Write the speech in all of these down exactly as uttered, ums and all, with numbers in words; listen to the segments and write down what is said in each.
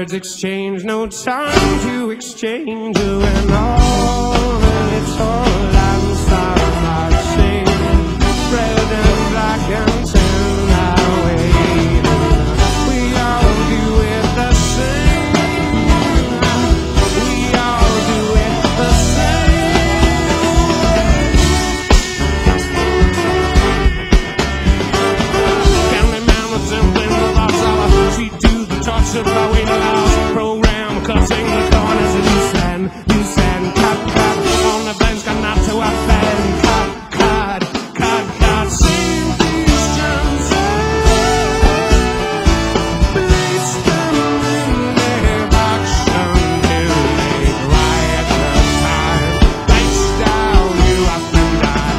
words exchanged, no time to exchange. When all that it's all outside my shame, red and black and tan away. We all do it the same. We all do it the same. County man was simply the boss of she do the torture by way to louse program, cutting the corners of loose and loose and cut, cut on the bench, got not to offend. Cut, cut, cut, cut, sing these drums, place them in their action till they right the time. Face down, you up and down.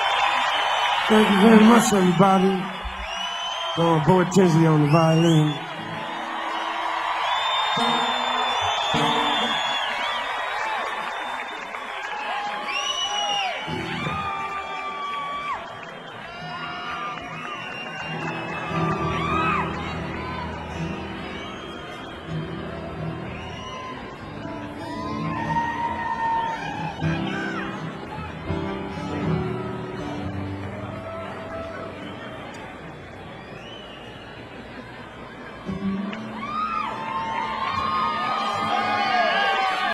Thank you very much, everybody. Going Boy Tinsley on the violin.